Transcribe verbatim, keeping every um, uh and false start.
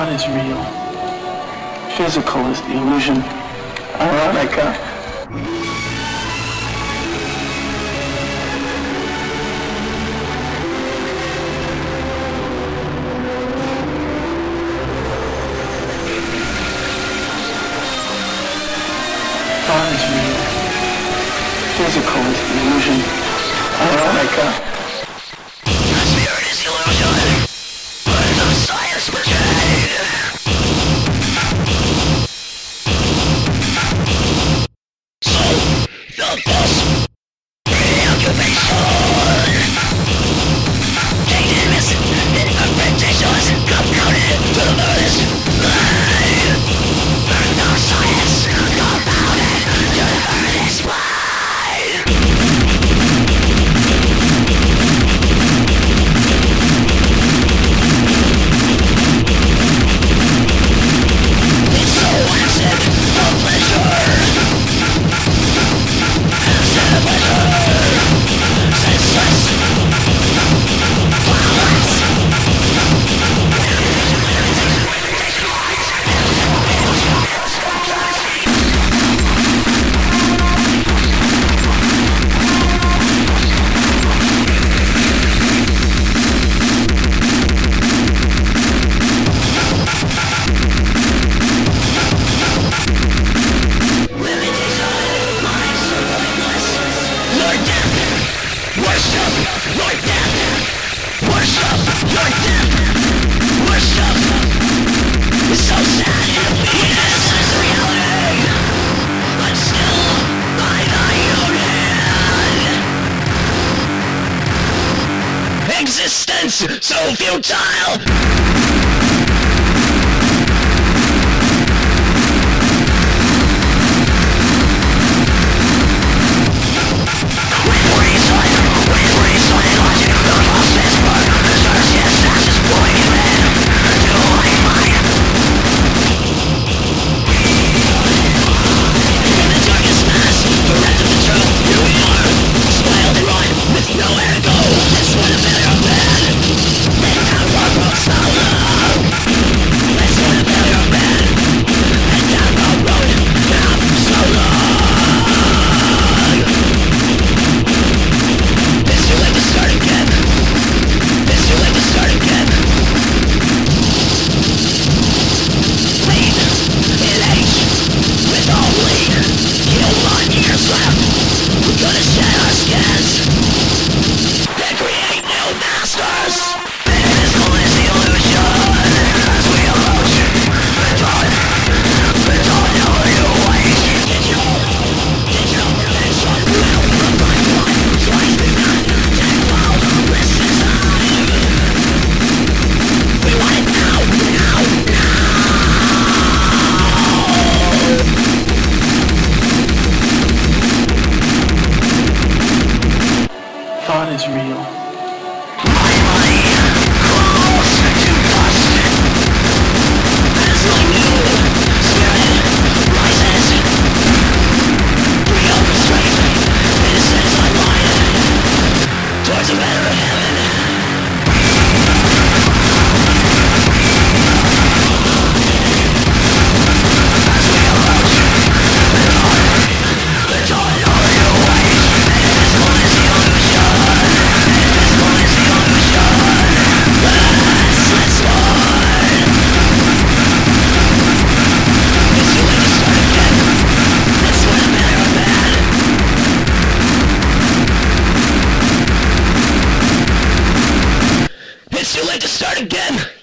Thought is real. Physical is the illusion. Erotica. Thought is real. Physical is the illusion. Erotica. Spirit is illusion. But the science brigade. So, the boss. Preoccupation. Tainted misinterpretations. Compounded to the furthest line. Burn the science. Compounded to the furthest line. Existence so futile. Thought is real. My body crawls to dust as my new spirit rises. Beyond restraint, it ascends my mind towards a better heaven. As we approach the dawn, the dawn of a new age, invisible is the illusion. Invisible is the illusion. Let's, let's run. It's too late to start again. It's for the better or bad. It's too late to start again.